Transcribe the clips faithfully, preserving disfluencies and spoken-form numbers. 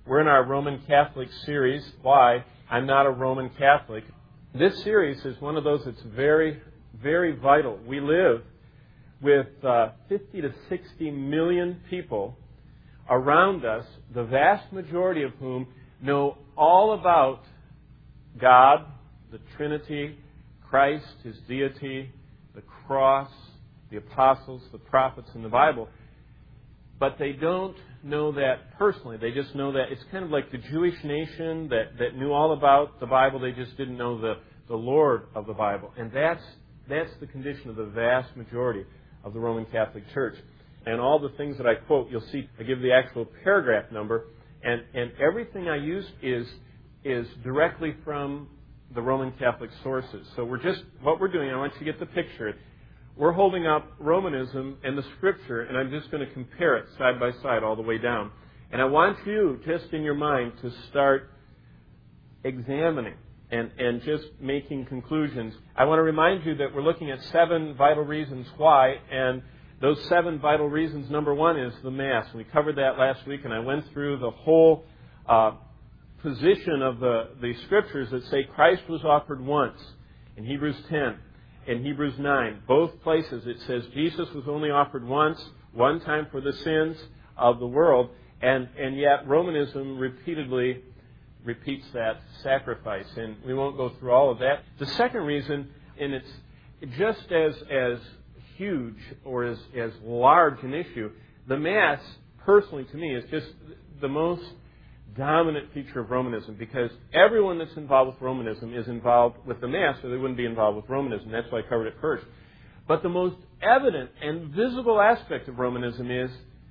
We're in our Roman Catholic series. Why? I'm not a Roman Catholic. This series is one of those that's very, very vital. We live with uh, fifty to sixty million people around us, the vast majority of whom know all about God, the Trinity, Christ, His deity, the cross, the apostles, the prophets, and the Bible. But they don't know that personally. They just know that it's kind of like the Jewish nation that, that knew all about the Bible. They just didn't know the, the Lord of the Bible. And that's, that's the condition of the vast majority of the Roman Catholic Church. And all the things that I quote, you'll see, I give the actual paragraph number. And, and everything I use is, is directly from the Roman Catholic sources. So we're just, what we're doing, I want you to get the picture. We're holding up Romanism and the Scripture, and I'm just going to compare it side by side all the way down. And I want you, just in your mind, to start examining and, and just making conclusions. I want to remind you that we're looking at seven vital reasons why, and those seven vital reasons, number one is the Mass. We covered that last week, and I went through the whole uh, position of the, the Scriptures that say Christ was offered once in Hebrews ten. In Hebrews nine, both places it says Jesus was only offered once, one time for the sins of the world, and, and yet Romanism repeatedly repeats that sacrifice. And we won't go through all of that. The second reason, and it's just as, as huge or as, as large an issue, the Mass, personally to me, is just the most dominant feature of Romanism, because everyone that's involved with Romanism is involved with the Mass, or they wouldn't be involved with Romanism. That's why I covered it first. But the most evident and visible aspect of Romanism is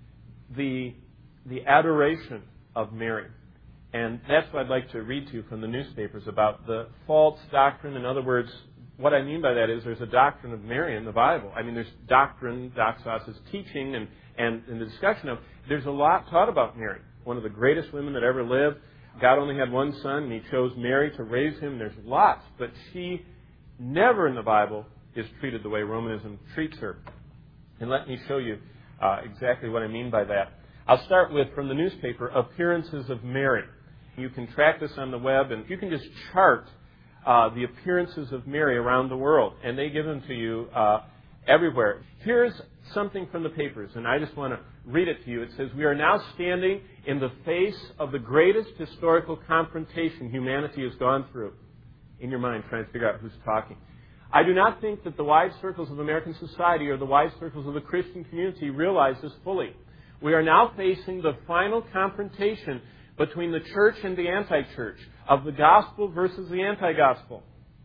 the, the adoration of Mary. And that's what I'd like to read to you from the newspapers about the false doctrine. In other words, what I mean by that is there's a doctrine of Mary in the Bible. I mean, there's doctrine, doxos is teaching, and, and, and the discussion of, there's a lot taught about Mary. One of the greatest women that ever lived. God only had one son, and He chose Mary to raise him. There's lots, but she never in the Bible is treated the way Romanism treats her. And let me show you uh, exactly what I mean by that. I'll start with, from the newspaper, Appearances of Mary. You can track this on the web, and you can just chart uh, the appearances of Mary around the world, and they give them to you uh, everywhere. Here's something from the papers, and I just want to read it to you. It says, "We are now standing in the face of the greatest historical confrontation humanity has gone through." In your mind, trying to figure out who's talking. "I do not think that the wide circles of American society or the wide circles of the Christian community realize this fully. We are now facing the final confrontation between the church and the anti-church, of the gospel versus the anti-gospel."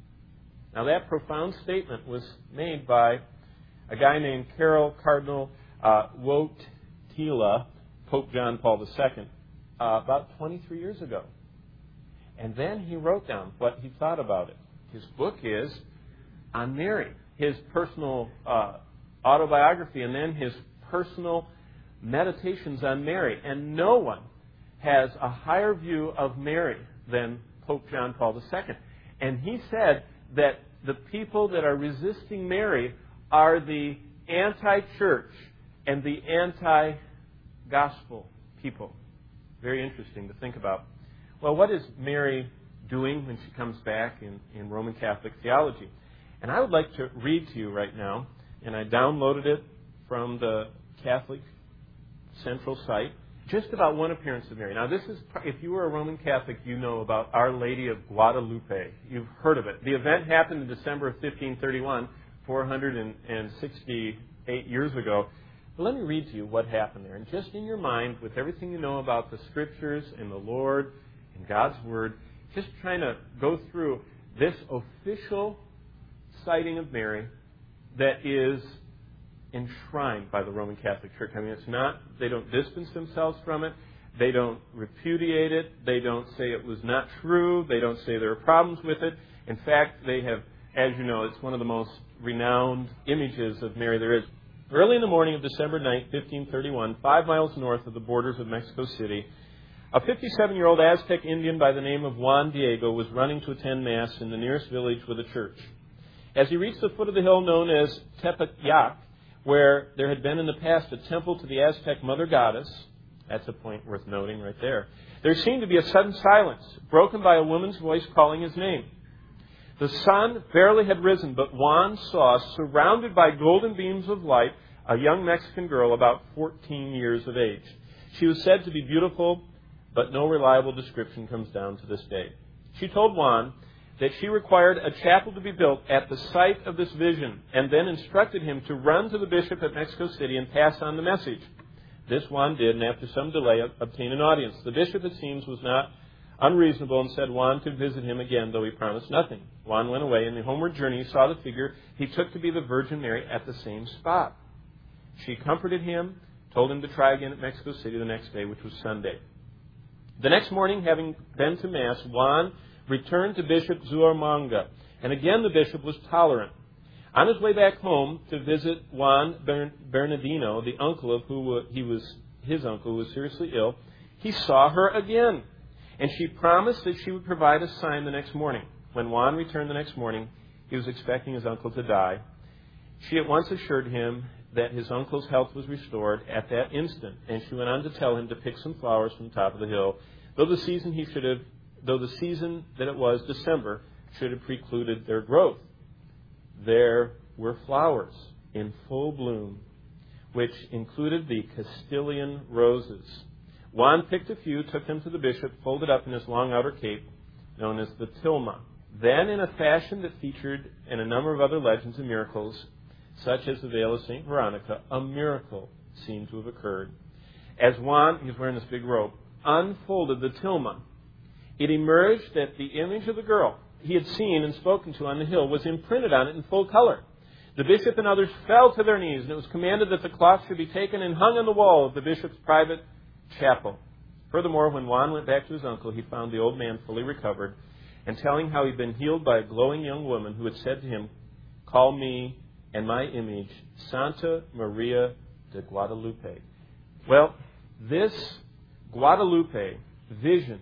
Now that profound statement was made by a guy named Carol Cardinal uh, Wojtyla, Pope John Paul the Second, uh, about twenty-three years ago. And then he wrote down what he thought about it. His book is on Mary, his personal uh, autobiography, and then his personal meditations on Mary. And no one has a higher view of Mary than Pope John Paul the Second. And he said that the people that are resisting Mary are the anti-church and the anti-gospel people. Very interesting to think about. Well, what is Mary doing when she comes back in, in Roman Catholic theology? And I would like to read to you right now, and I downloaded it from the Catholic Central site, just about one appearance of Mary. Now, this is, if you were a Roman Catholic, you know about Our Lady of Guadalupe. You've heard of it. The event happened in December of fifteen thirty-one, four hundred sixty-eight years ago. But let me read to you what happened there. And just in your mind, with everything you know about the Scriptures and the Lord and God's Word, just trying to go through this official sighting of Mary that is enshrined by the Roman Catholic Church. I mean, it's not, they don't distance themselves from it. They don't repudiate it. They don't say it was not true. They don't say there are problems with it. In fact, they have, as you know, it's one of the most renowned images of Mary there is. Early in the morning of December ninth, fifteen thirty-one, five miles north of the borders of Mexico City, a fifty-seven-year-old Aztec Indian by the name of Juan Diego was running to attend Mass in the nearest village with a church. As he reached the foot of the hill known as Tepeyac, where there had been in the past a temple to the Aztec Mother Goddess, that's a point worth noting right there, There seemed to be a sudden silence, broken by a woman's voice calling his name. The sun barely had risen, but Juan saw, surrounded by golden beams of light, a young Mexican girl about fourteen years of age. She was said to be beautiful, but no reliable description comes down to this day. She told Juan that she required a chapel to be built at the site of this vision, and then instructed him to run to the bishop at Mexico City and pass on the message. This Juan did, and after some delay, obtained an audience. The bishop, it seems, was not unreasonable and said Juan could visit him again, though he promised nothing. Juan went away, and in the homeward journey he saw the figure he took to be the Virgin Mary at the same spot. She comforted him, told him to try again at Mexico City the next day, which was Sunday. The next morning, having been to Mass, Juan returned to Bishop Zuarmanga, and again the bishop was tolerant. On his way back home to visit Juan Bernardino, the uncle of who he was, his uncle who was seriously ill, he saw her again, and she promised that she would provide a sign the next morning. When Juan returned the next morning, he was expecting his uncle to die. She at once assured him that his uncle's health was restored at that instant, and she went on to tell him to pick some flowers from the top of the hill, though the season he should have, though the season that it was, December, should have precluded their growth. There were flowers in full bloom, which included the Castilian roses. Juan picked a few, took them to the bishop, folded up in his long outer cape, known as the tilma. Then, in a fashion that featured in a number of other legends and miracles, such as the veil of Saint Veronica, a miracle seemed to have occurred. As Juan, he was wearing this big robe, unfolded the tilma, it emerged that the image of the girl he had seen and spoken to on the hill was imprinted on it in full color. The bishop and others fell to their knees, and it was commanded that the cloth should be taken and hung on the wall of the bishop's private chapel. Furthermore, when Juan went back to his uncle, he found the old man fully recovered, and telling how he'd been healed by a glowing young woman who had said to him, "Call me and my image Santa Maria de Guadalupe." Well, this Guadalupe vision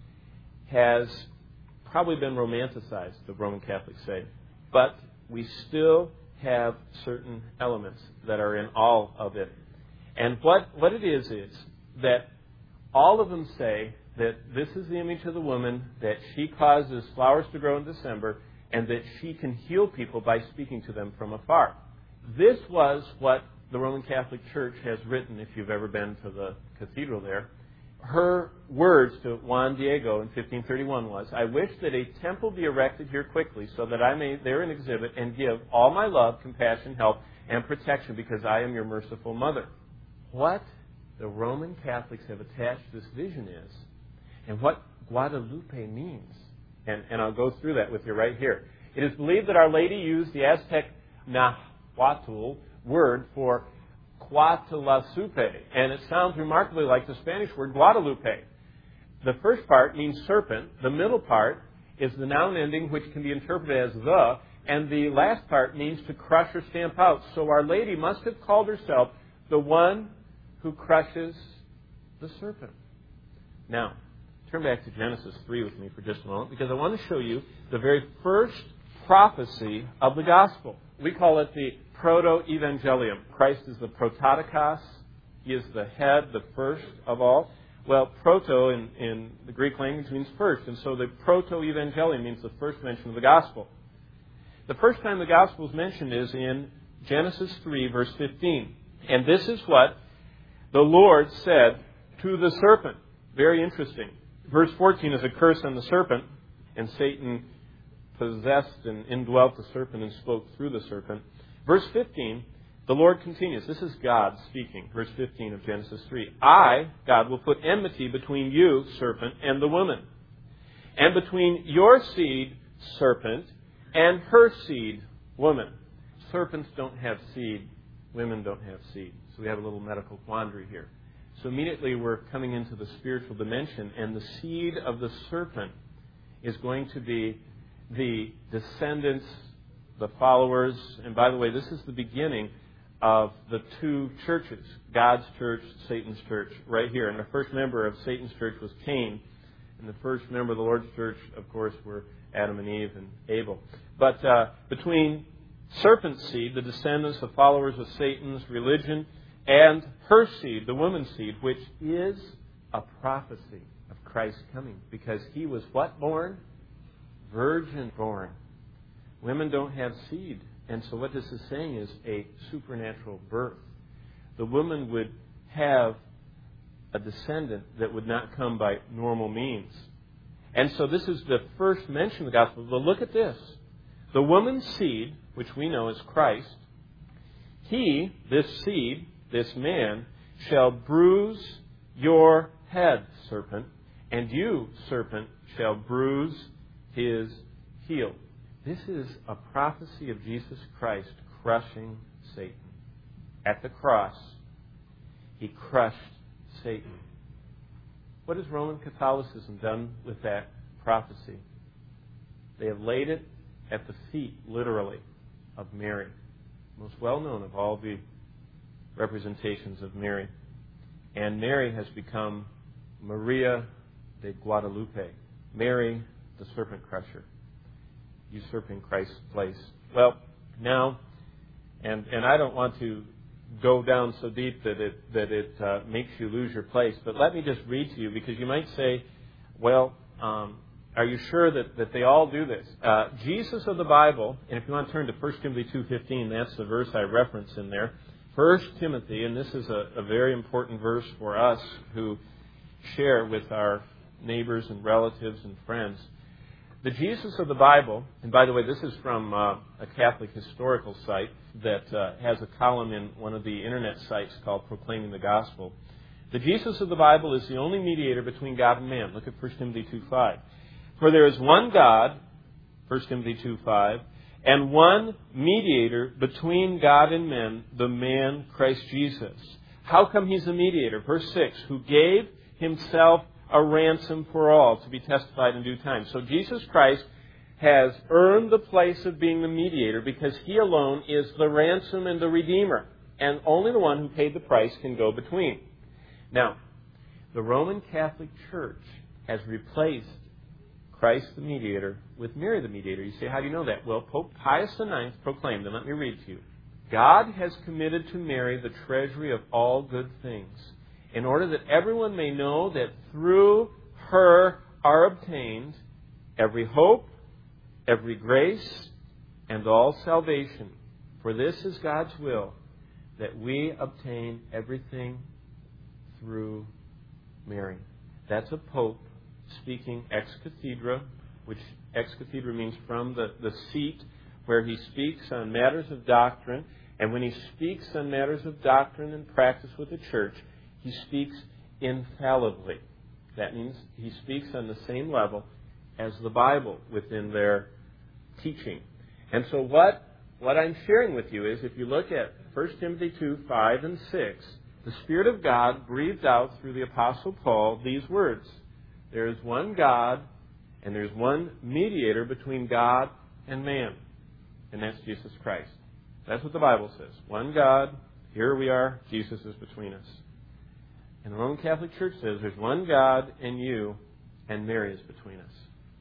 has probably been romanticized, the Roman Catholics say, but we still have certain elements that are in all of it. And what, what it is is that all of them say that this is the image of the woman, that she causes flowers to grow in December, and that she can heal people by speaking to them from afar. This was what the Roman Catholic Church has written, if you've ever been to the cathedral there. Her words to Juan Diego in fifteen thirty-one was, "I wish that a temple be erected here quickly so that I may therein exhibit and give all my love, compassion, help, and protection because I am your merciful mother." What the Roman Catholics have attached this vision is, and what Guadalupe means, and, and I'll go through that with you right here. It is believed that Our Lady used the Aztec Nahuatl word for Cuatlasupe, and it sounds remarkably like the Spanish word Guadalupe. The first part means serpent, the middle part is the noun ending which can be interpreted as the, and the last part means to crush or stamp out. So Our Lady must have called herself the one who crushes the serpent. Now, turn back to Genesis three with me for just a moment, because I want to show you the very first prophecy of the gospel. We call it the proto-evangelium. Christ is the prototokos. He is the head, the first of all. Well, proto in, in the Greek language means first, and so the proto-evangelium means the first mention of the gospel. The first time the gospel is mentioned is in Genesis three, verse fifteen. And this is what the Lord said to the serpent. Very interesting. Verse fourteen is a curse on the serpent, and Satan possessed and indwelt the serpent and spoke through the serpent. Verse fifteen, the Lord continues. This is God speaking. Verse fifteen of Genesis three. "I, God, will put enmity between you, serpent, and the woman, and between your seed, serpent, and her seed, woman." Serpents don't have seed. Women don't have seed. So we have a little medical quandary here. So immediately we're coming into the spiritual dimension, and the seed of the serpent is going to be the descendants, the followers. And by the way, this is the beginning of the two churches, God's church, Satan's church, right here. And the first member of Satan's church was Cain. And the first member of the Lord's church, of course, were Adam and Eve and Abel. But uh, between serpent's seed, the descendants, the followers of Satan's religion, and her seed, the woman's seed, which is a prophecy of Christ coming. Because He was what born? Virgin born. Women don't have seed. And so what this is saying is a supernatural birth. The woman would have a descendant that would not come by normal means. And so this is the first mention of the gospel. But look at this. The woman's seed, which we know is Christ, he, this seed, this man, shall bruise your head, serpent, and you, serpent, shall bruise his heel. This is a prophecy of Jesus Christ crushing Satan. At the cross, He crushed Satan. What has Roman Catholicism done with that prophecy? They have laid it at the feet, literally, of Mary. Most well-known of all the representations of Mary. And Mary has become Maria de Guadalupe. Mary, the serpent crusher, usurping Christ's place. Well, now, and, and I don't want to go down so deep that it that it uh, makes you lose your place. But let me just read to you, because you might say, well, um, are you sure that, that they all do this? Uh, Jesus of the Bible, and if you want to turn to First Timothy two fifteen, that's the verse I reference in there. First Timothy, and this is a, a very important verse for us who share with our neighbors and relatives and friends. The Jesus of the Bible, and by the way, this is from uh, a Catholic historical site that uh, has a column in one of the internet sites called Proclaiming the Gospel. The Jesus of the Bible is the only mediator between God and man. Look at First Timothy two five. For there is one God, First Timothy two five, and one mediator between God and men, the man Christ Jesus. How come He's a mediator? Verse six, who gave Himself a ransom for all, to be testified in due time. So Jesus Christ has earned the place of being the mediator because He alone is the ransom and the redeemer. And only the one who paid the price can go between. Now, the Roman Catholic Church has replaced Christ the mediator with Mary the mediator. You say, how do you know that? Well, Pope Pius the ninth proclaimed, and let me read to you. God has committed to Mary the treasury of all good things, in order that everyone may know that through her are obtained every hope, every grace, and all salvation. For this is God's will, that we obtain everything through Mary. That's a pope speaking ex cathedra, which ex cathedra means from the, the seat, where he speaks on matters of doctrine. And when he speaks on matters of doctrine and practice with the church, he speaks infallibly. That means he speaks on the same level as the Bible within their teaching. And so what, what I'm sharing with you is, if you look at First Timothy two, five, and six, the Spirit of God breathed out through the Apostle Paul these words. There is one God, and there's one mediator between God and man. And that's Jesus Christ. That's what the Bible says. One God, here we are, Jesus is between us. And the Roman Catholic Church says there's one God and you, and Mary is between us.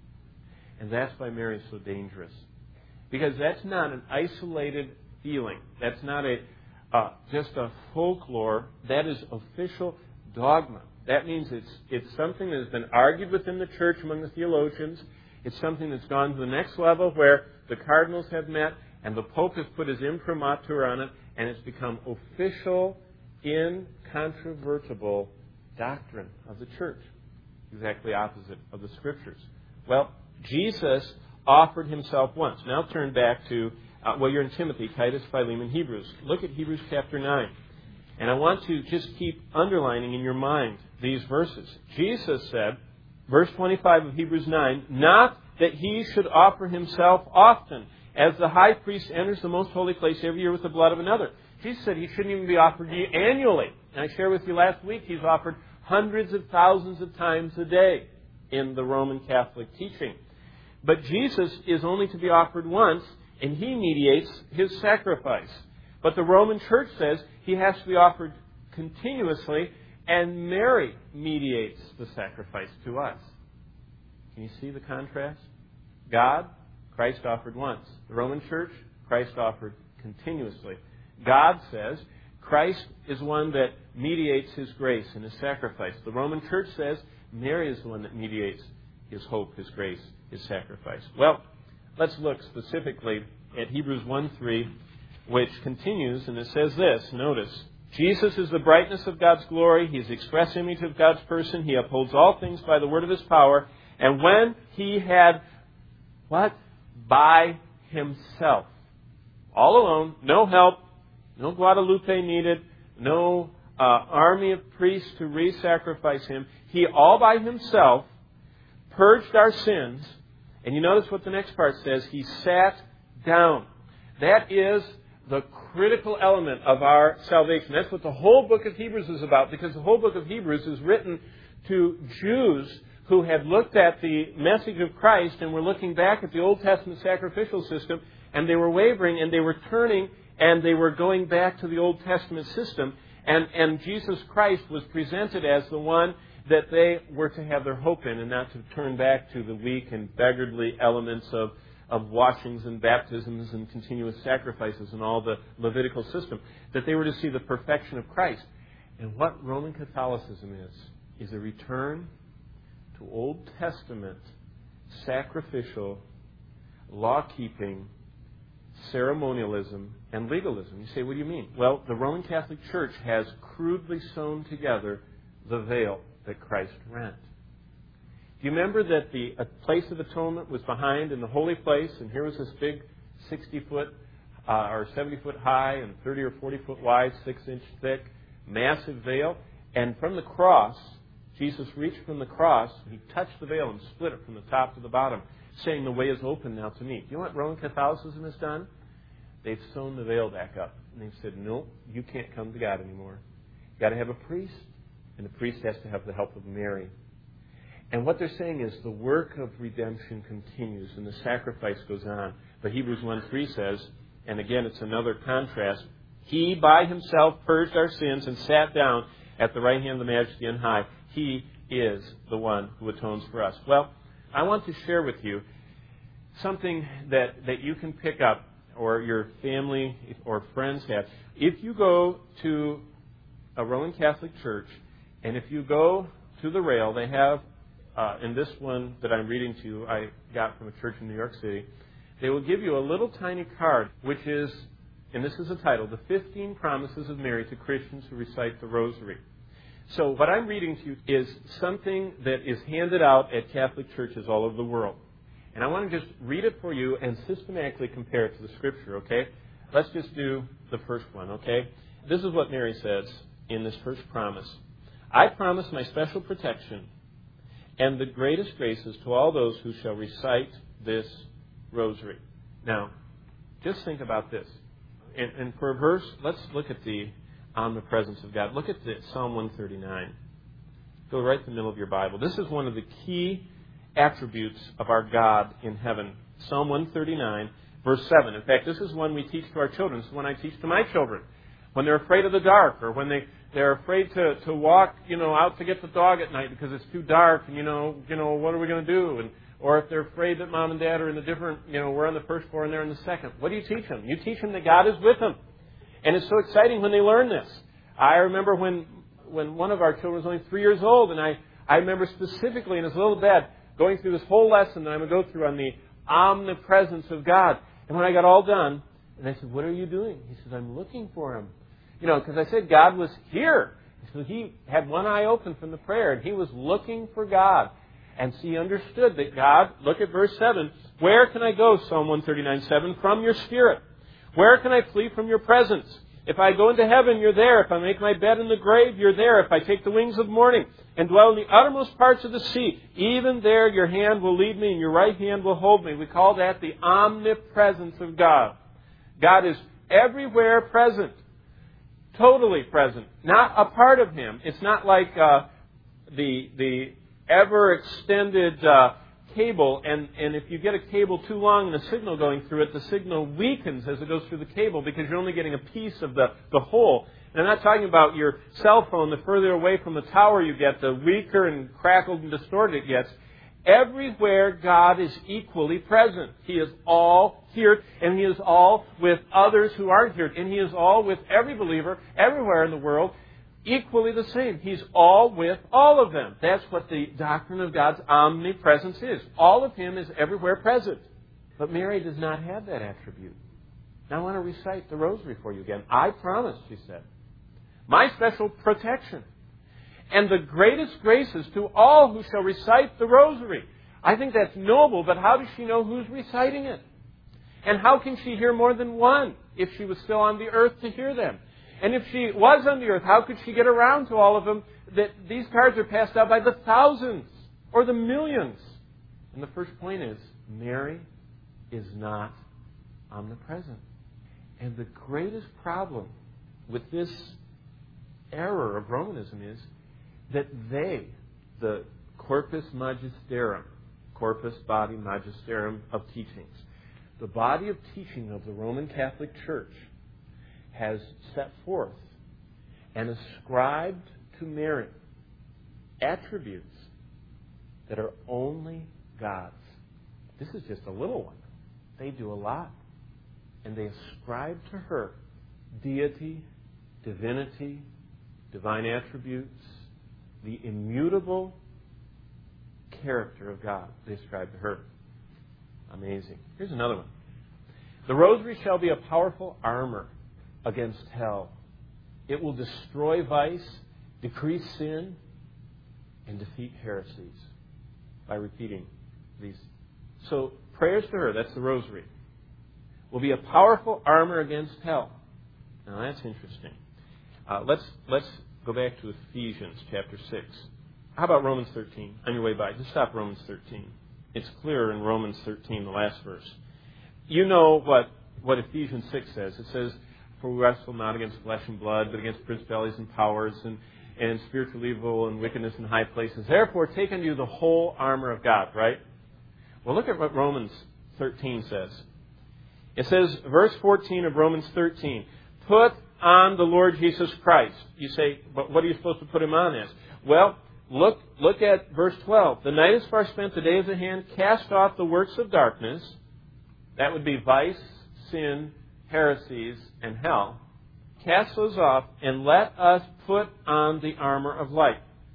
And that's why Mary is so dangerous. Because that's not an isolated feeling. That's not a uh, just a folklore. That is official dogma. That means it's it's something that has been argued within the church among the theologians. It's something that's gone to the next level, where the cardinals have met and the Pope has put his imprimatur on it, and it's become official, incontrovertible doctrine of the church. Exactly opposite of the Scriptures. Well, Jesus offered Himself once. Now turn back to, uh, well, you're in Timothy, Titus, Philemon, Hebrews. Look at Hebrews chapter nine. And I want to just keep underlining in your mind these verses. Jesus said, verse twenty-five of Hebrews nine, not that He should offer Himself often, as the high priest enters the most holy place every year with the blood of another. Jesus said He shouldn't even be offered annually. And I shared with you last week, He's offered hundreds of thousands of times a day in the Roman Catholic teaching. But Jesus is only to be offered once, and He mediates His sacrifice. But the Roman Church says He has to be offered continuously, and Mary mediates the sacrifice to us. Can you see the contrast? God, Christ offered once. The Roman Church, Christ offered continuously. God says Christ is one that mediates His grace and His sacrifice. The Roman Church says Mary is the one that mediates His hope, His grace, His sacrifice. Well, let's look specifically at Hebrews one three, which continues, and it says this. Notice, Jesus is the brightness of God's glory. He is the express image of God's person. He upholds all things by the word of His power. And when He had, what? By Himself. All alone, no help, no Guadalupe needed, no uh, army of priests to re-sacrifice Him. He all by Himself purged our sins. And you notice what the next part says. He sat down. That is the critical element of our salvation. That's what the whole book of Hebrews is about, because the whole book of Hebrews is written to Jews who had looked at the message of Christ and were looking back at the Old Testament sacrificial system, and they were wavering and they were turning and they were going back to the Old Testament system. And, and Jesus Christ was presented as the one that they were to have their hope in, and not to turn back to the weak and beggarly elements of of washings and baptisms and continuous sacrifices and all the Levitical system, that they were to see the perfection of Christ. And what Roman Catholicism is, is a return to Old Testament sacrificial, law-keeping, ceremonialism, and legalism. You say, what do you mean? Well, the Roman Catholic Church has crudely sewn together the veil that Christ rent. Do you remember that the place of atonement was behind in the holy place, and here was this big sixty-foot uh, or seventy-foot high and thirty or forty-foot wide, six-inch thick, massive veil? And from the cross, Jesus reached from the cross, He touched the veil and split it from the top to the bottom, saying, the way is open now to me. Do you know what Roman Catholicism has done? They've sewn the veil back up. And they've said, no, you can't come to God anymore. You've got to have a priest, and the priest has to have the help of Mary. And what they're saying is the work of redemption continues and the sacrifice goes on. But Hebrews one three says, and again it's another contrast, He by Himself purged our sins and sat down at the right hand of the Majesty on high. He is the one who atones for us. Well, I want to share with you something that, that you can pick up, or your family or friends have. If you go to a Roman Catholic church, and if you go to the rail, they have Uh, in this one that I'm reading to you, I got from a church in New York City, they will give you a little tiny card, which is, and this is the title, The fifteen Promises of Mary to Christians Who Recite the Rosary. So what I'm reading to you is something that is handed out at Catholic churches all over the world. And I want to just read it for you and systematically compare it to the Scripture, okay? Let's just do the first one, okay? This is what Mary says in this first promise. I promise my special protection and the greatest graces to all those who shall recite this rosary. Now, just think about this. And, and for a verse, let's look at the omnipresence of God. Look at the, Psalm one thirty-nine. Go right in the middle of your Bible. This is one of the key attributes of our God in heaven. Psalm one thirty-nine, verse seven. In fact, this is one we teach to our children. This is one I teach to my children. When they're afraid of the dark, or when they, they're afraid to, to walk, you know, out to get the dog at night because it's too dark, and, you know, you know, what are we going to do? And or if they're afraid that mom and dad are in the different, you know, we're on the first floor and they're in the second. What do you teach them? You teach them that God is with them. And it's so exciting when they learn this. I remember when when one of our children was only three years old, and I, I remember specifically in his little bed going through this whole lesson that I'm going to go through on the omnipresence of God. And when I got all done, and I said, what are you doing? He says, I'm looking for Him. You know, because I said God was here. So he had one eye open from the prayer, and he was looking for God. And so he understood that God, look at verse seven, where can I go, Psalm one thirty-nine, seven, from your Spirit? Where can I flee from your presence? If I go into heaven, you're there. If I make my bed in the grave, you're there. If I take the wings of morning and dwell in the uttermost parts of the sea, even there your hand will lead me and your right hand will hold me. We call that the omnipresence of God. God is everywhere present. Totally present. Not a part of Him. It's not like uh, the the ever-extended uh, cable, and, and if you get a cable too long and a signal going through it, the signal weakens as it goes through the cable because you're only getting a piece of the, the whole. And I'm not talking about your cell phone. The further away from the tower you get, the weaker and crackled and distorted it gets. Everywhere God is equally present. He is all here, and He is all with others who aren't here. And He is all with every believer everywhere in the world equally the same. He's all with all of them. That's what the doctrine of God's omnipresence is. All of Him is everywhere present. But Mary does not have that attribute. Now I want to recite the rosary for you again. I promise, she said, my special protection and the greatest graces to all who shall recite the rosary. I think that's noble, but how does she know who's reciting it? And how can she hear more than one if she was still on the earth to hear them? And if she was on the earth, how could she get around to all of them? That these cards are passed out by the thousands or the millions. And the first point is, Mary is not omnipresent. And the greatest problem with this error of Romanism is that they, the corpus magisterium, corpus body magisterium of teachings, the body of teaching of the Roman Catholic Church has set forth and ascribed to Mary attributes that are only God's. This is just a little one. They do a lot. And they ascribe to her deity, divinity, divine attributes, the immutable character of God. They ascribe to her. Amazing. Here's another one. The rosary shall be a powerful armor against hell. It will destroy vice, decrease sin, and defeat heresies by repeating these. So prayers to her, that's the rosary, will be a powerful armor against hell. Now that's interesting. Uh, let's let's go back to Ephesians chapter six. How about Romans thirteen? On your way by, just stop Romans thirteen. It's clearer in Romans thirteen, the last verse. You know what, what Ephesians six says. It says, for we wrestle not against flesh and blood, but against principalities and powers and, and spiritual evil and wickedness in high places. Therefore, take unto you the whole armor of God, right? Well, look at what Romans thirteen says. It says, verse fourteen of Romans thirteen, put on the Lord Jesus Christ. You say, but what are you supposed to put Him on as? Well, look, look at verse twelve. The night is far spent, the day is at hand. Cast off the works of darkness. That would be vice, sin, heresies, and hell. Cast those off, and let us put on the armor of light.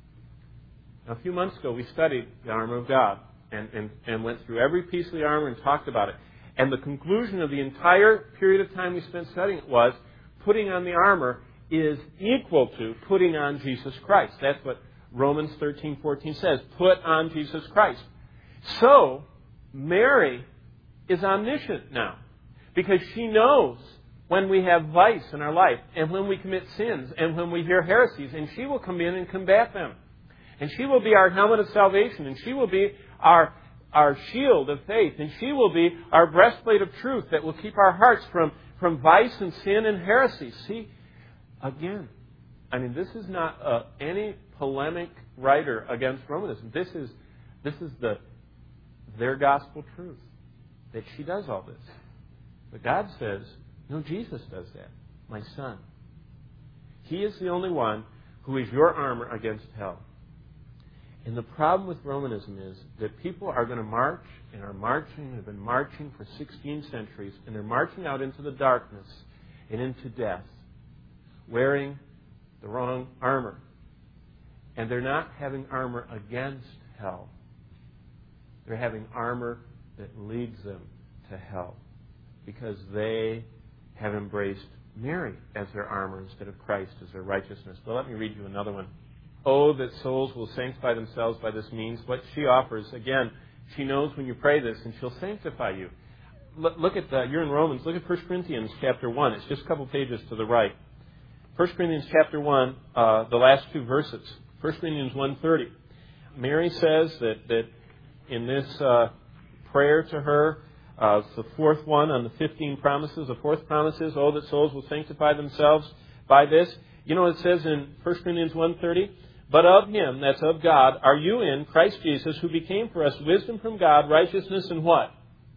Now, a few months ago, we studied the armor of God and, and, and went through every piece of the armor and talked about it. And the conclusion of the entire period of time we spent studying it was putting on the armor is equal to putting on Jesus Christ. That's what Romans thirteen fourteen says. Put on Jesus Christ. So, Mary is omniscient now. Because she knows when we have vice in our life, and when we commit sins, and when we hear heresies, and she will come in and combat them. And she will be our helmet of salvation, and she will be our, our shield of faith, and she will be our breastplate of truth that will keep our hearts from, from vice and sin and heresy. See, again, I mean, this is not uh, any polemic writer against Romanism. This is, this is the their gospel truth, that she does all this. But God says, no, Jesus does that, my Son. He is the only one who is your armor against hell. And the problem with Romanism is that people are going to march and are marching and have been marching for sixteen centuries, and they're marching out into the darkness and into death, wearing the wrong armor. And they're not having armor against hell. They're having armor that leads them to hell, because they have embraced Mary as their armor instead of Christ as their righteousness. Well, let me read you another one. Oh, that souls will sanctify themselves by this means. What she offers, again, she knows when you pray this, and she'll sanctify you. L- look at, the, you're in Romans, look at First Corinthians chapter one. It's just a couple pages to the right. First Corinthians chapter one, uh, the last two verses. First Corinthians one thirty. Mary says that, that in this uh, prayer to her, Uh, it's the fourth one on the fifteen promises. The fourth promise is, oh, that souls will sanctify themselves by this. You know what it says in First Corinthians one thirty? But of Him, that's of God, are you in Christ Jesus, who became for us wisdom from God, righteousness, and what?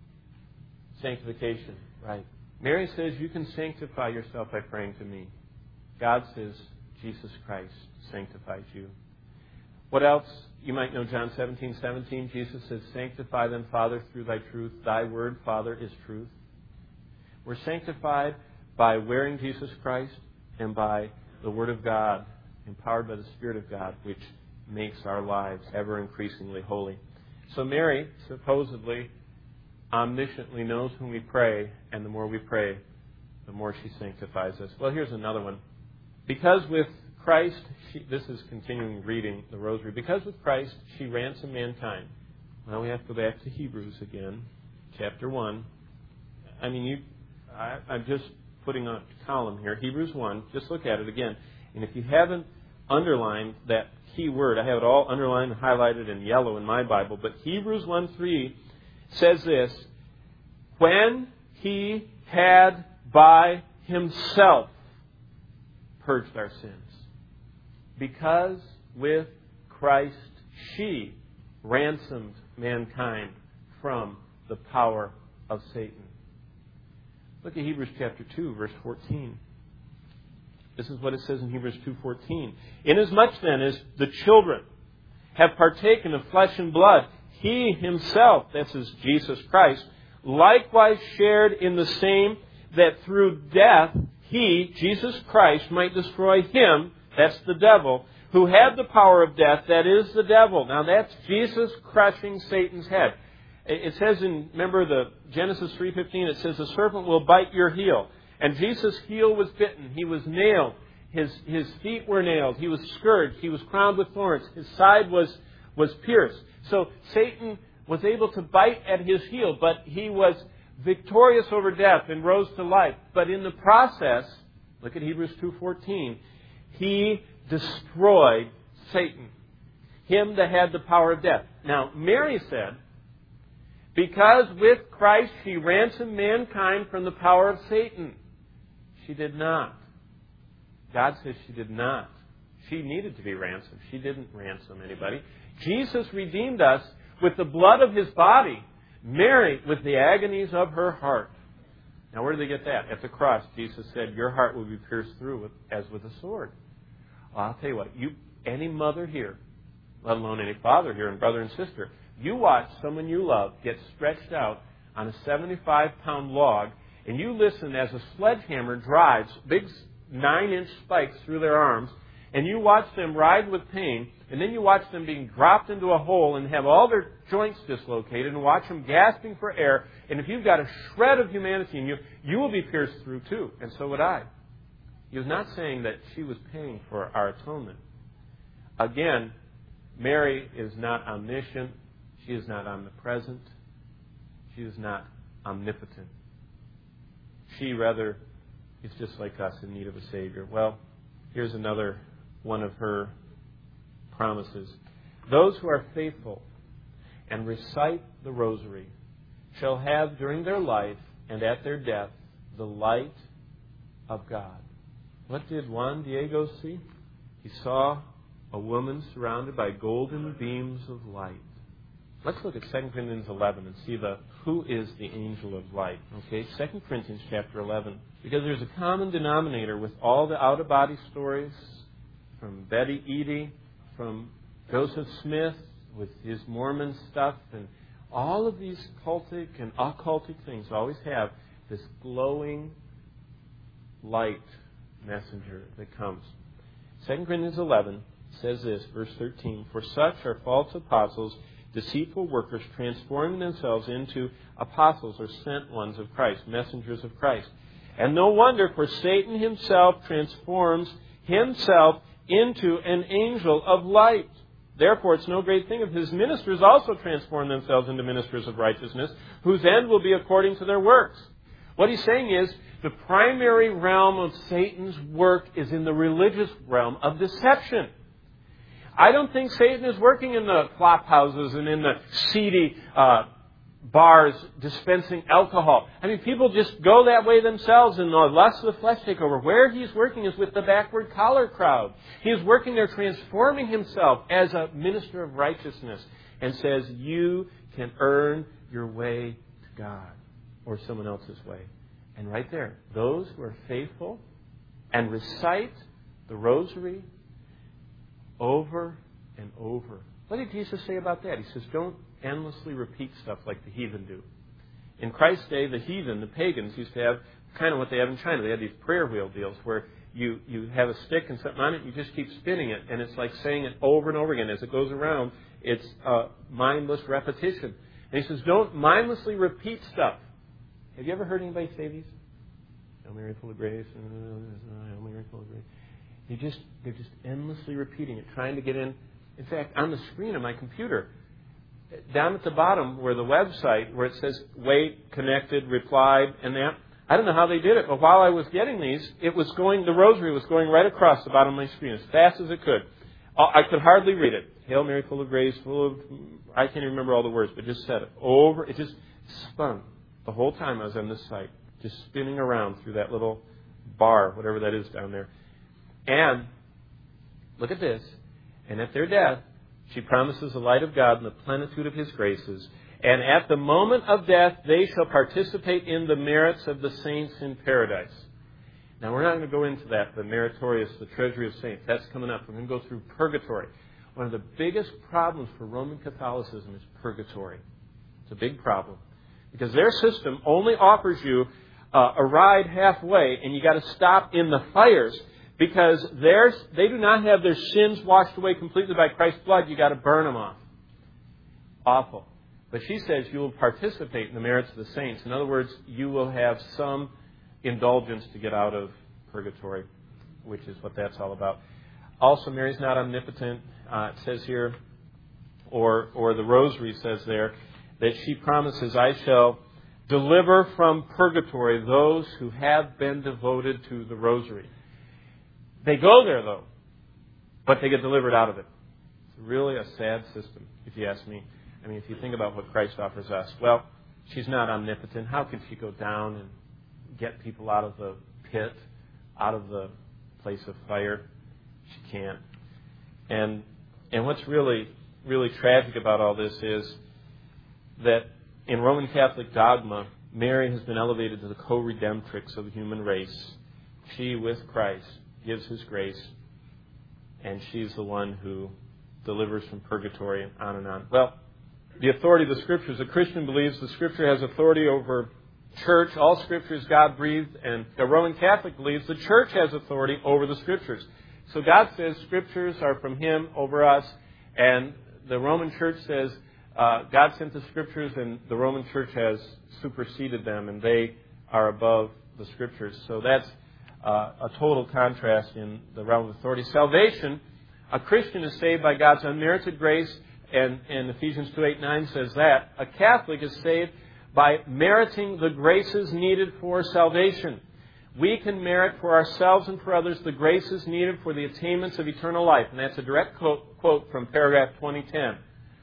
Sanctification. Right. Mary says you can sanctify yourself by praying to me. God says Jesus Christ sanctifies you. What else? You might know John seventeen seventeen. Jesus says, sanctify them, Father, through thy truth. Thy word, Father, is truth. We're sanctified by wearing Jesus Christ and by the Word of God empowered by the Spirit of God, which makes our lives ever increasingly holy. So Mary supposedly omnisciently knows when we pray, and the more we pray, the more she sanctifies us. Well, here's another one. Because with Christ, she, this is continuing reading the Rosary, because with Christ she ransomed mankind. Well, we have to go back to Hebrews again, chapter one. I mean, you, I, I'm just putting a column here, Hebrews one, just look at it again. And if you haven't underlined that key word, I have it all underlined and highlighted in yellow in my Bible, but Hebrews one three says this, when he had by himself purged our sins. Because with Christ she ransomed mankind from the power of Satan. Look at Hebrews chapter two, verse fourteen. This is what it says in Hebrews two fourteen. Inasmuch then as the children have partaken of flesh and blood, he himself, this is Jesus Christ, likewise shared in the same, that through death he, Jesus Christ, might destroy him, that's the devil, who had the power of death, that is the devil. Now that's Jesus crushing Satan's head. It says in, remember the Genesis three fifteen, it says the serpent will bite your heel. And Jesus' heel was bitten. He was nailed. His, his feet were nailed. He was scourged. He was crowned with thorns. His side was, was pierced. So Satan was able to bite at his heel, but he was victorious over death and rose to life. But in the process, look at Hebrews two fourteen, he destroyed Satan, him that had the power of death. Now, Mary said, because with Christ she ransomed mankind from the power of Satan. She did not. God says she did not. She needed to be ransomed. She didn't ransom anybody. Jesus redeemed us with the blood of his body. Mary with the agonies of her heart. Now where did they get that? At the cross, Jesus said, your heart will be pierced through with, as with a sword. Well, I'll tell you what, you, any mother here, let alone any father here and brother and sister, you watch someone you love get stretched out on a seventy-five pound log, and you listen as a sledgehammer drives big nine inch spikes through their arms, and you watch them writhe with pain, and then you watch them being dropped into a hole and have all their joints dislocated, and watch them gasping for air, and if you've got a shred of humanity in you, you will be pierced through too, and so would I. He was not saying that she was paying for our atonement. Again, Mary is not omniscient. She is not omnipresent. She is not omnipotent. She, rather, is just like us in need of a Savior. Well, here's another one of her promises. Those who are faithful and recite the rosary shall have during their life and at their death the light of God. What did Juan Diego see? He saw a woman surrounded by golden beams of light. Let's look at Second Corinthians eleven and see the who is the angel of light. Okay, Second Corinthians chapter eleven. Because there's a common denominator with all the out-of-body stories from Betty Eadie, from Joseph Smith with his Mormon stuff, and all of these cultic and occultic things always have this glowing light messenger that comes. Second Corinthians eleven says this, verse thirteen, for such are false apostles, deceitful workers, transforming themselves into apostles or sent ones of Christ, messengers of Christ. And no wonder, for Satan himself transforms himself into an angel of light. Therefore, it's no great thing if his ministers also transform themselves into ministers of righteousness, whose end will be according to their works. What he's saying is, the primary realm of Satan's work is in the religious realm of deception. I don't think Satan is working in the flop houses and in the seedy uh, bars dispensing alcohol. I mean, people just go that way themselves and the lust of the flesh take over. Where he's working is with the backward collar crowd. He is working there transforming himself as a minister of righteousness and says, you can earn your way to God or someone else's way. And right there, those who are faithful and recite the rosary over and over. What did Jesus say about that? He says, don't endlessly repeat stuff like the heathen do. In Christ's day, the heathen, the pagans, used to have kind of what they have in China. They had these prayer wheel deals where you, you have a stick and something on it, you just keep spinning it, and it's like saying it over and over again. As it goes around, it's uh, mindless repetition. And he says, don't mindlessly repeat stuff. Have you ever heard anybody say these? Hail Mary, full of grace. Hail Mary, full of grace. You just, they're just endlessly repeating it, trying to get in. In fact, on the screen of my computer, down at the bottom where the website, where it says wait, connected, replied, and that, I don't know how they did it, but while I was getting these, it was going, the rosary was going right across the bottom of my screen as fast as it could. I could hardly read it. Hail Mary, full of grace, full of, I can't even remember all the words, but just said it over. It just spun the whole time I was on this site, just spinning around through that little bar, whatever that is down there. And look at this. And at their death, she promises the light of God and the plenitude of His graces. And at the moment of death, they shall participate in the merits of the saints in paradise. Now, we're not going to go into that, the meritorious, the treasury of saints. That's coming up. We're going to go through purgatory. One of the biggest problems for Roman Catholicism is purgatory. It's a big problem. Because their system only offers you uh, a ride halfway, and you got to stop in the fires. Because there's, they do not have their sins washed away completely by Christ's blood. You got to burn them off. Awful. But she says you will participate in the merits of the saints. In other words, you will have some indulgence to get out of purgatory, which is what that's all about. Also, Mary's not omnipotent. Uh, it says here, or or the Rosary says there, that she promises, I shall deliver from purgatory those who have been devoted to the Rosary. They go there, though, but they get delivered out of it. It's really a sad system, if you ask me. I mean, if you think about what Christ offers us, well, she's not omnipotent. How can she go down and get people out of the pit, out of the place of fire? She can't. And and what's really, really tragic about all this is that in Roman Catholic dogma, Mary has been elevated to the co-redemptrix of the human race. She, with Christ, gives His grace, and she's the one who delivers from purgatory and on and on. Well, the authority of the Scriptures. A Christian believes the Scripture has authority over church. All Scripture is God-breathed. And the Roman Catholic believes the church has authority over the Scriptures. So God says Scriptures are from Him over us. And the Roman Church says uh, God sent the Scriptures and the Roman Church has superseded them and they are above the Scriptures. So that's uh, a total contrast in the realm of authority. Salvation, a Christian is saved by God's unmerited grace. And, and Ephesians two, eight, nine says that. A Catholic is saved by meriting the graces needed for salvation. We can merit for ourselves and for others the graces needed for the attainments of eternal life. And that's a direct quote, quote from paragraph twenty ten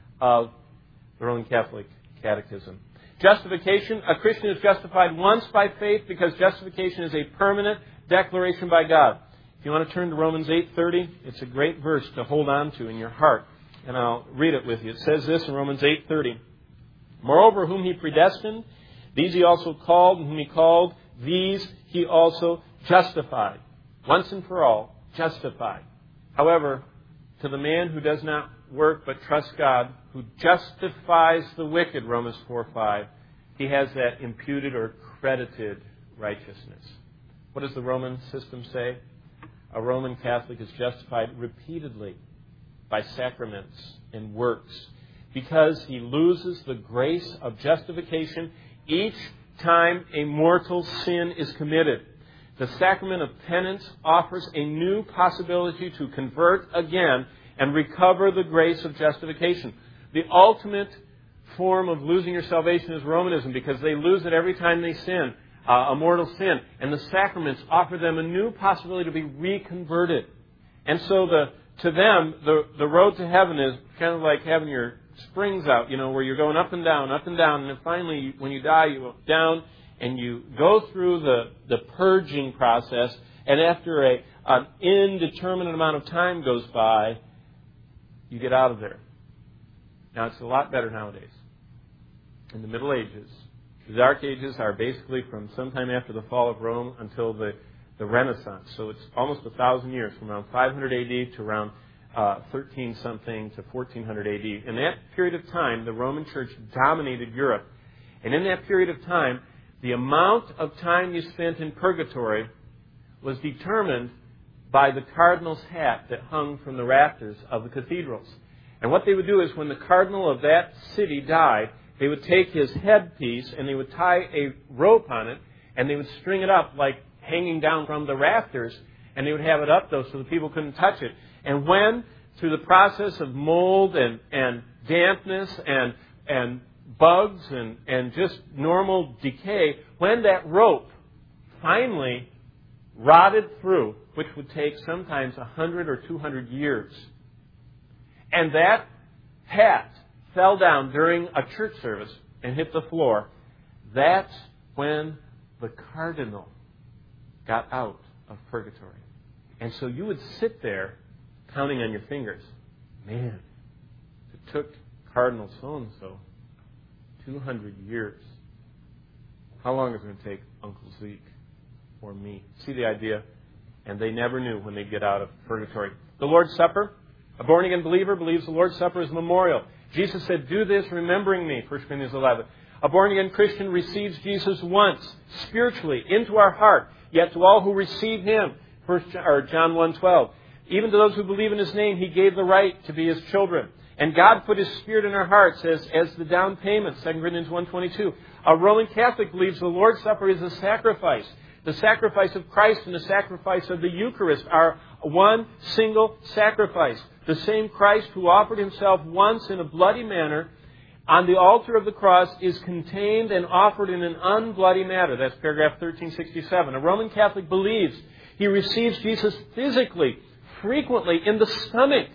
of the Roman Catholic Catechism. Justification. A Christian is justified once by faith because justification is a permanent declaration by God. If you want to turn to Romans eight thirty, it's a great verse to hold on to in your heart. And I'll read it with you. It says this in Romans eight thirty. Moreover, whom He predestined, these He also called, and whom He called, these He also justified. Once and for all, justified. However, to the man who does not work but trusts God, who justifies the wicked, Romans four five, he has that imputed or credited righteousness. What does the Roman system say? A Roman Catholic is justified repeatedly by sacraments and works, because he loses the grace of justification each time a mortal sin is committed. The sacrament of penance offers a new possibility to convert again and recover the grace of justification. The ultimate form of losing your salvation is Romanism, because they lose it every time they sin, uh, a mortal sin. And the sacraments offer them a new possibility to be reconverted. And so the To them, the, the road to heaven is kind of like having your springs out, you know, where you're going up and down, up and down, and then finally, when you die, you go down and you go through the, the purging process, and after a, an indeterminate amount of time goes by, you get out of there. Now, it's a lot better nowadays. In the Middle Ages, the Dark Ages are basically from sometime after the fall of Rome until the the Renaissance. So it's almost a thousand years, from around five hundred A D to around uh, thirteen something to fourteen hundred A D. In that period of time, the Roman Church dominated Europe. And in that period of time, the amount of time you spent in purgatory was determined by the cardinal's hat that hung from the rafters of the cathedrals. And what they would do is when the cardinal of that city died, they would take his headpiece and they would tie a rope on it and they would string it up like hanging down from the rafters, and they would have it up though so the people couldn't touch it. And when, through the process of mold and, and dampness and, and bugs and, and just normal decay, when that rope finally rotted through, which would take sometimes a hundred or two hundred years, and that hat fell down during a church service and hit the floor, that's when the cardinal got out of purgatory. And so you would sit there counting on your fingers. Man, it took Cardinal so-and-so two hundred years. How long is it going to take Uncle Zeke or me? See the idea? And they never knew when they'd get out of purgatory. The Lord's Supper. A born-again believer believes the Lord's Supper is memorial. Jesus said, "Do this remembering me," First Corinthians eleven. A born-again Christian receives Jesus once, spiritually, into our heart. Yet to all who receive Him, First John one twelve, even to those who believe in His name, He gave the right to be His children. And God put His Spirit in our hearts as, as the down payment, Second Corinthians one twenty-two. A Roman Catholic believes the Lord's Supper is a sacrifice. The sacrifice of Christ and the sacrifice of the Eucharist are one single sacrifice. The same Christ who offered Himself once in a bloody manner on the altar of the cross is contained and offered in an unbloody manner. That's paragraph thirteen sixty-seven. A Roman Catholic believes he receives Jesus physically, frequently in the stomach.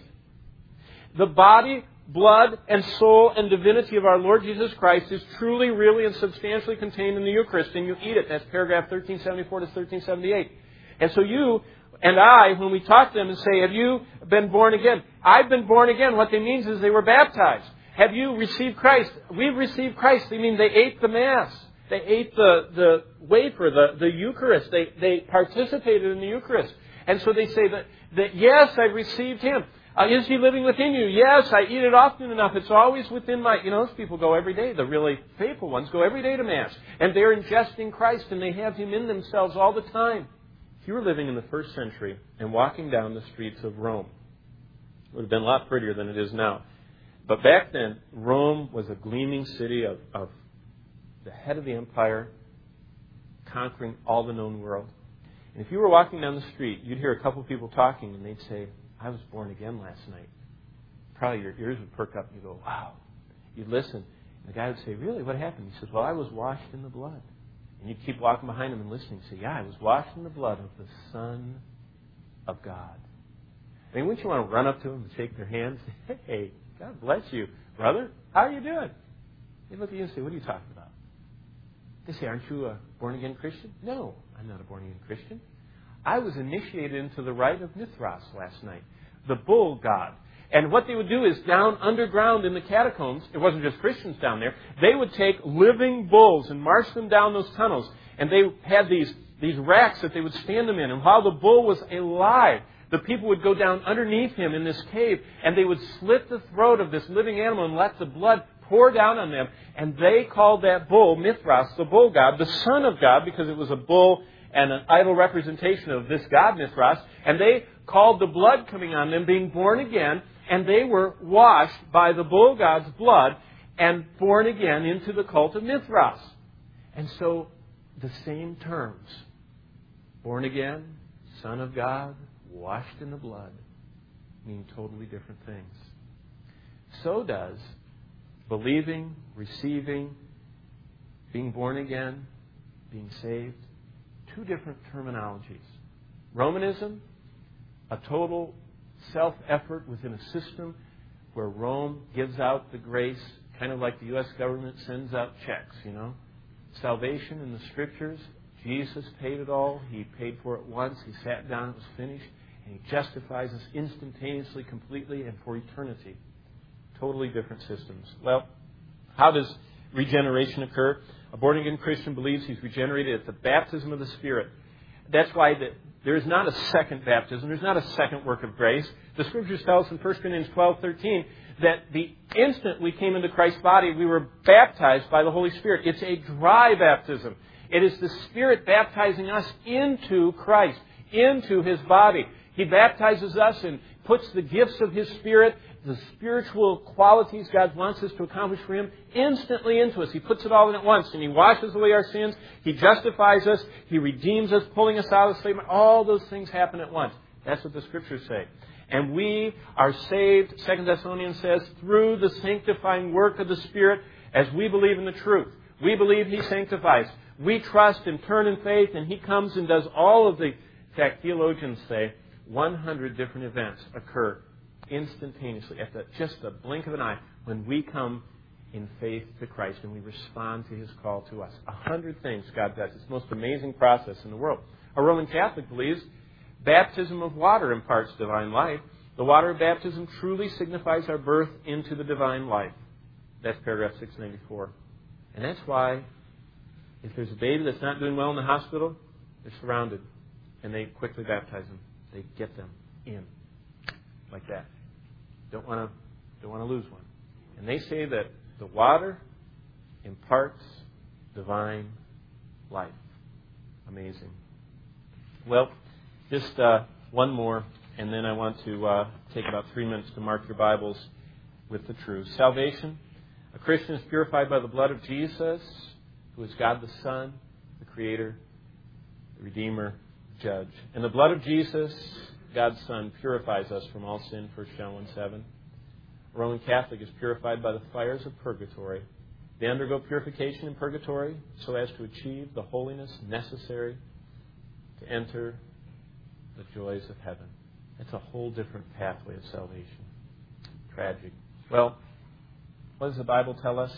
The body, blood, and soul and divinity of our Lord Jesus Christ is truly, really, and substantially contained in the Eucharist, and you eat it. That's paragraph thirteen seventy-four to thirteen seventy-eight. And so you and I, when we talk to them and say, "Have you been born again?" I've been born again. What they mean is they were baptized. Have you received Christ? We've received Christ. They mean they ate the Mass. They ate the, the wafer, the, the Eucharist. They, they participated in the Eucharist. And so they say that, that yes, I've received Him. Uh, is He living within you? Yes, I eat it often enough. It's always within my... You know, those people go every day. The really faithful ones go every day to Mass. And they're ingesting Christ and they have Him in themselves all the time. If you were living in the first century and walking down the streets of Rome, it would have been a lot prettier than it is now. But back then, Rome was a gleaming city of, of the head of the empire, conquering all the known world. And if you were walking down the street, you'd hear a couple of people talking, and they'd say, "I was born again last night." Probably your ears would perk up, and you go, "Wow." You'd listen, and the guy would say, "Really? What happened?" He says, "Well, I was washed in the blood." And you'd keep walking behind him and listening. Say, "Yeah, I was washed in the blood of the Son of God." I mean, wouldn't you want to run up to them and shake their hands? "Hey, God bless you, brother. How are you doing?" They look at you and say, "What are you talking about?" They say, "Aren't you a born-again Christian?" "No, I'm not a born-again Christian. I was initiated into the rite of Mithras last night, the bull god." And what they would do is down underground in the catacombs, it wasn't just Christians down there, they would take living bulls and march them down those tunnels. And they had these, these racks that they would stand them in. And while the bull was alive, the people would go down underneath him in this cave, and they would slit the throat of this living animal and let the blood pour down on them. And they called that bull Mithras, the bull god, the son of God, because it was a bull and an idol representation of this god Mithras. And they called the blood coming on them being born again, and they were washed by the bull god's blood and born again into the cult of Mithras. And so the same terms, born again, son of God, washed in the blood, mean totally different things. So does believing, receiving, being born again, being saved. Two different terminologies. Romanism, a total self-effort within a system where Rome gives out the grace, kind of like the U S government sends out checks, you know. Salvation in the Scriptures, Jesus paid it all. He paid for it once. He sat down. It was finished. And He justifies us instantaneously, completely, and for eternity. Totally different systems. Well, how does regeneration occur? A born-again Christian believes he's regenerated at the baptism of the Spirit. That's why the, there is not a second baptism. There's not a second work of grace. The Scriptures tell us in First Corinthians twelve thirteen that the instant we came into Christ's body, we were baptized by the Holy Spirit. It's a dry baptism. It is the Spirit baptizing us into Christ, into His body. He baptizes us and puts the gifts of His Spirit, the spiritual qualities God wants us to accomplish for Him, instantly into us. He puts it all in at once, and He washes away our sins. He justifies us. He redeems us, pulling us out of slavery. All those things happen at once. That's what the Scriptures say. And we are saved, Second Thessalonians says, through the sanctifying work of the Spirit as we believe in the truth. We believe He sanctifies. We trust and turn in faith, and He comes and does all of the, in fact, theologians say, one hundred different events occur instantaneously, at the, just the blink of an eye, when we come in faith to Christ and we respond to His call to us. A hundred things God does. It's the most amazing process in the world. A Roman Catholic believes baptism of water imparts divine life. The water of baptism truly signifies our birth into the divine life. That's paragraph six ninety-four. And that's why if there's a baby that's not doing well in the hospital, they're surrounded. And they quickly baptize them. They get them in. Like that. Don't want to don't want to lose one. And they say that the water imparts divine life. Amazing. Well, just uh, one more, and then I want to uh, take about three minutes to mark your Bibles with the truth. Salvation. A Christian is purified by the blood of Jesus, who is God the Son, the Creator, the Redeemer, Judge. And the blood of Jesus, God's Son, purifies us from all sin, First John one seven. A Roman Catholic is purified by the fires of purgatory. They undergo purification in purgatory so as to achieve the holiness necessary to enter the joys of heaven. It's a whole different pathway of salvation. Tragic. Well, what does the Bible tell us?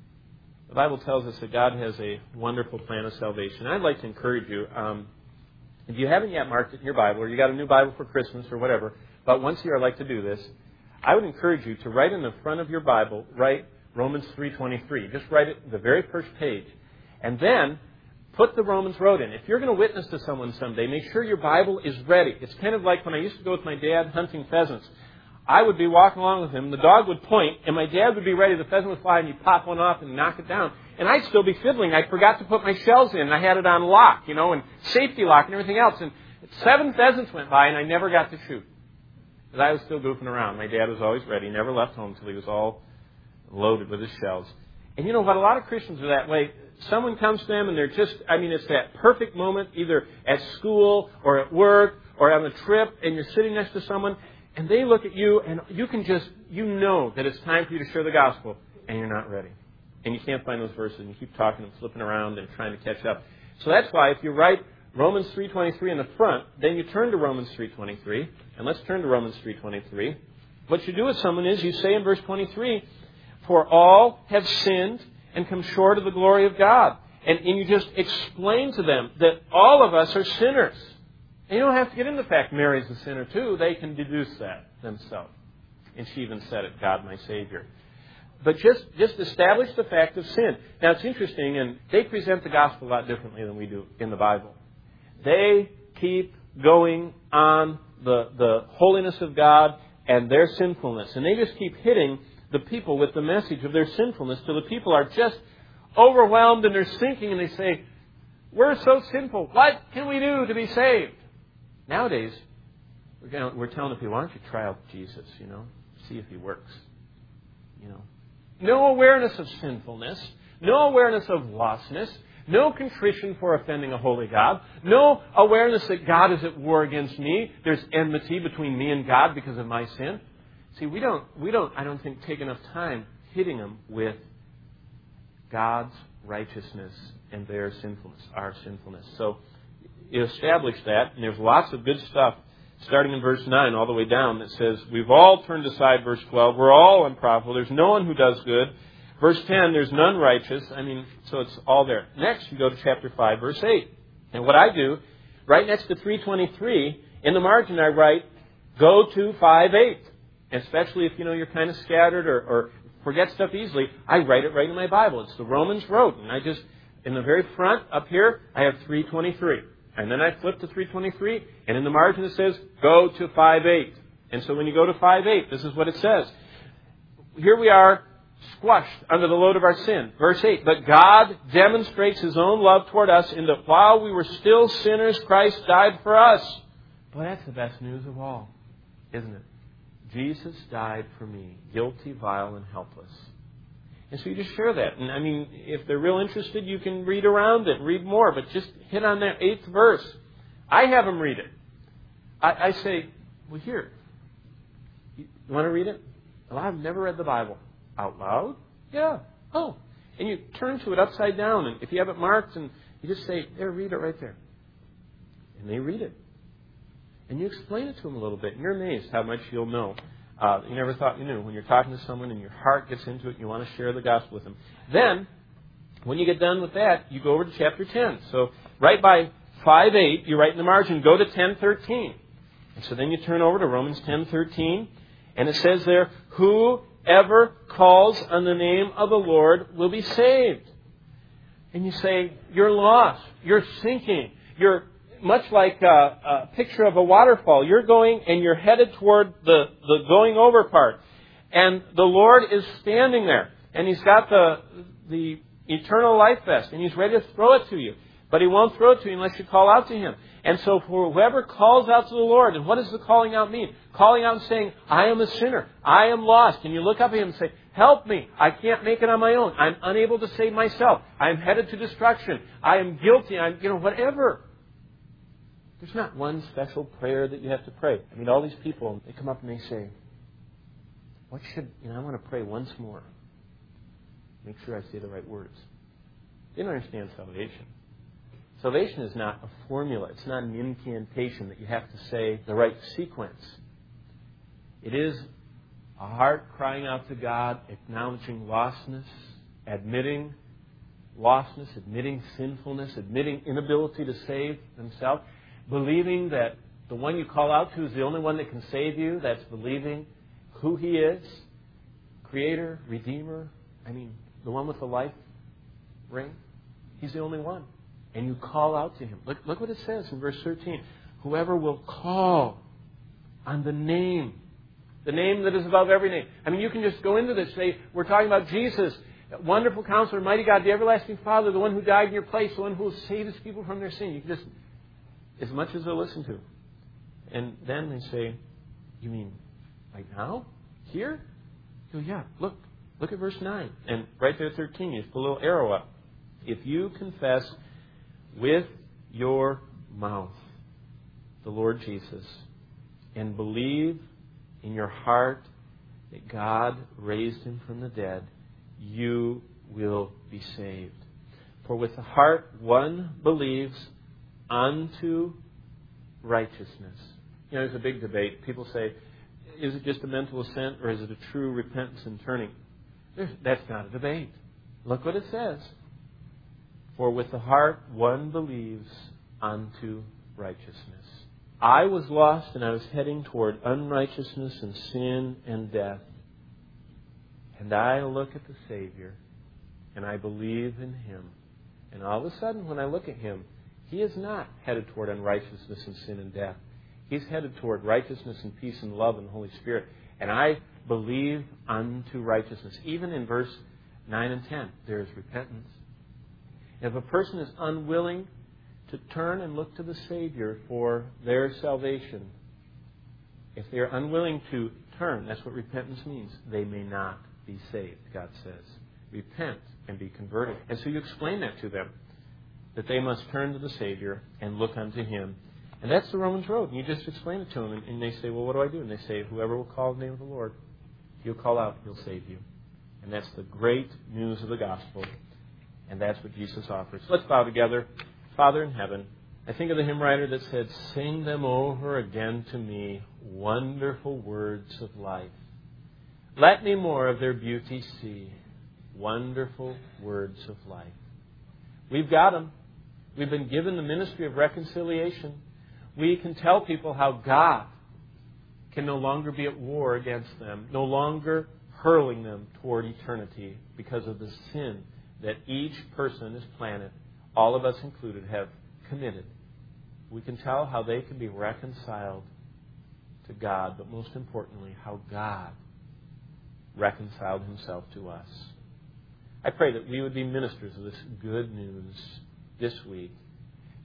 The Bible tells us that God has a wonderful plan of salvation. I'd like to encourage you, um, if you haven't yet marked it in your Bible, or you got a new Bible for Christmas or whatever, but once a year I'd like to do this, I would encourage you to write in the front of your Bible, write Romans three twenty-three. Just write it the very first page. And then put the Romans Road in. If you're going to witness to someone someday, make sure your Bible is ready. It's kind of like when I used to go with my dad hunting pheasants. I would be walking along with him, the dog would point, and my dad would be ready, the pheasant would fly, and he'd pop one off and knock it down. And I'd still be fiddling. I forgot to put my shells in, and I had it on lock, you know, and safety lock and everything else. And seven pheasants went by, and I never got to shoot. Because I was still goofing around. My dad was always ready. He never left home until he was all loaded with his shells. And you know what? A lot of Christians are that way. Someone comes to them, and they're just, I mean, it's that perfect moment, either at school or at work or on a trip, and you're sitting next to someone, and they look at you, and you can just, you know that it's time for you to share the gospel, and you're not ready. And you can't find those verses, and you keep talking and flipping around and trying to catch up. So that's why if you write Romans three twenty-three in the front, then you turn to Romans three twenty-three, and let's turn to Romans three twenty-three. What you do with someone is you say in verse twenty-three, for all have sinned and come short of the glory of God. And, and you just explain to them that all of us are sinners. And you don't have to get into the fact Mary's a sinner too. They can deduce that themselves. And she even said it, God my Savior. But just, just establish the fact of sin. Now it's interesting, and they present the gospel a lot differently than we do in the Bible. They keep going on the, the holiness of God and their sinfulness. And they just keep hitting the people with the message of their sinfulness till the people are just overwhelmed and they're sinking, and they say, we're so sinful. What can we do to be saved? Nowadays, we're, going to, we're telling the people, why don't you try out Jesus, you know, see if He works, you know. No awareness of sinfulness, no awareness of lostness, no contrition for offending a holy God, no awareness that God is at war against me. There's enmity between me and God because of my sin. See, we don't, we don't, I don't think, take enough time hitting them with God's righteousness and their sinfulness, our sinfulness. So you establish that, and there's lots of good stuff starting in verse nine all the way down that says, we've all turned aside, verse twelve, we're all unprofitable, there's no one who does good. Verse ten, there's none righteous. I mean, so it's all there. Next, you go to chapter five, verse eight. And what I do, right next to three twenty-three, in the margin I write, go to five eight. Especially if, you know, you're kind of scattered or, or forget stuff easily, I write it right in my Bible. It's the Romans Road. And I just, in the very front up here, I have three twenty-three. And then I flip to three twenty-three, and in the margin it says, go to five eight. And so when you go to five eight, this is what it says. Here we are, squashed under the load of our sin. Verse eight, but God demonstrates His own love toward us in that while we were still sinners, Christ died for us. Well, that's the best news of all, isn't it? Jesus died for me, guilty, vile, and helpless. And so you just share that. And I mean, if they're real interested, you can read around it, read more, but just hit on that eighth verse. I have them read it. I, I say, well, here, you want to read it? Well, I've never read the Bible. Out loud? Yeah. Oh. And you turn to it upside down, and if you have it marked, and you just say, there, read it right there. And they read it. And you explain it to them a little bit, and you're amazed how much you'll know. Uh, you never thought you knew. When you're talking to someone and your heart gets into it and you want to share the gospel with them. Then, when you get done with that, you go over to chapter ten. So right by five eight, you write in the margin, go to ten thirteen. And so then you turn over to Romans ten thirteen, and it says there, whoever calls on the name of the Lord will be saved. And you say, you're lost. You're sinking. You're much like a, a picture of a waterfall. You're going and you're headed toward the, the going over part. And the Lord is standing there. And He's got the, the eternal life vest. And He's ready to throw it to you. But He won't throw it to you unless you call out to Him. And so for whoever calls out to the Lord, and what does the calling out mean? Calling out and saying, I am a sinner. I am lost. And you look up at Him and say, help me. I can't make it on my own. I'm unable to save myself. I'm headed to destruction. I am guilty. I'm, you know, whatever. There's not one special prayer that you have to pray. I mean, all these people, they come up and they say, what should, you know, I want to pray once more. Make sure I say the right words. They don't understand salvation. Salvation is not a formula. It's not an incantation that you have to say the right sequence. It is a heart crying out to God, acknowledging lostness, admitting lostness, admitting sinfulness, admitting inability to save themselves, believing that the one you call out to is the only one that can save you. That's believing who He is, Creator, Redeemer. I mean, the one with the life ring. He's the only one. And you call out to Him. Look, look what it says in verse thirteen. Whoever will call on the name, the name that is above every name. I mean, you can just go into this. Say, we're talking about Jesus, wonderful Counselor, mighty God, the everlasting Father, the one who died in your place, the one who will save His people from their sin. You can just, as much as they'll listen to. And then they say, you mean right now? Here? You go, yeah, look. Look at verse nine. And right there at thirteen, you just put a little arrow up. If you confess with your mouth the Lord Jesus and believe in your heart that God raised Him from the dead, you will be saved. For with the heart one believes unto righteousness. You know, there's a big debate. People say, is it just a mental assent or is it a true repentance and turning? There's, that's not a debate. Look what it says. For with the heart one believes unto righteousness. I was lost and I was heading toward unrighteousness and sin and death. And I look at the Savior and I believe in Him. And all of a sudden when I look at Him, He is not headed toward unrighteousness and sin and death. He's headed toward righteousness and peace and love and the Holy Spirit. And I believe unto righteousness. Even in verse nine and ten, there is repentance. If a person is unwilling to turn and look to the Savior for their salvation, if they are unwilling to turn, that's what repentance means. They may not be saved, God says. Repent and be converted. And so you explain that to them, that they must turn to the Savior and look unto Him. And that's the Romans road. And you just explain it to them. And they say, well, what do I do? And they say, whoever will call the name of the Lord, He'll call out, He'll save you. And that's the great news of the gospel. And that's what Jesus offers. Let's bow together. Father in heaven, I think of the hymn writer that said, sing them over again to me, wonderful words of life. Let me more of their beauty see, wonderful words of life. We've got them. We've been given the ministry of reconciliation. We can tell people how God can no longer be at war against them, no longer hurling them toward eternity because of the sin that each person on this planet, all of us included, have committed. We can tell how they can be reconciled to God, but most importantly, how God reconciled Himself to us. I pray that we would be ministers of this good news this week,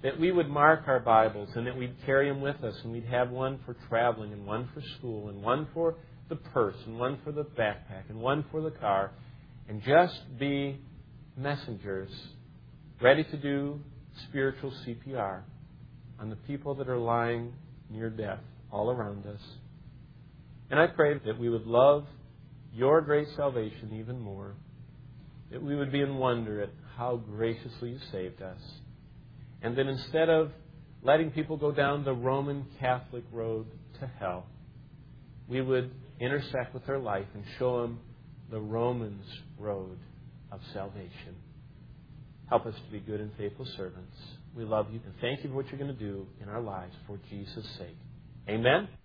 that we would mark our Bibles and that we'd carry them with us, and we'd have one for traveling and one for school and one for the purse and one for the backpack and one for the car, and just be messengers ready to do spiritual C P R on the people that are lying near death all around us. And I pray that we would love your great salvation even more, that we would be in wonder at how graciously you saved us, and that instead of letting people go down the Roman Catholic road to hell, we would intersect with their life and show them the Romans' road of salvation. Help us to be good and faithful servants. We love you and thank you for what you're going to do in our lives for Jesus' sake. Amen.